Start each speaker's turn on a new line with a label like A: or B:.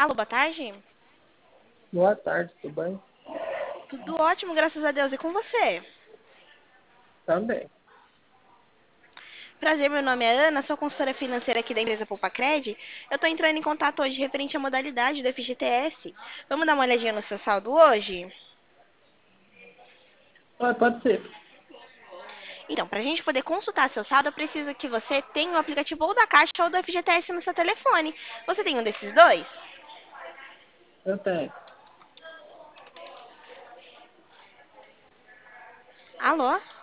A: Alô, boa tarde.
B: Boa tarde, tudo bem?
A: Tudo ótimo, graças a Deus. E com você?
B: Também.
A: Prazer, meu nome é Ana, sou consultora financeira aqui da empresa Poupa-Cred. Eu tô entrando em contato hoje referente à modalidade do FGTS. Vamos dar uma olhadinha no seu saldo hoje?
B: Ah, pode ser.
A: Então, para a gente poder consultar seu saldo, eu preciso que você tenha o aplicativo ou da Caixa ou do FGTS no seu telefone. Você tem um desses dois?
B: Eu tenho.
A: Alô?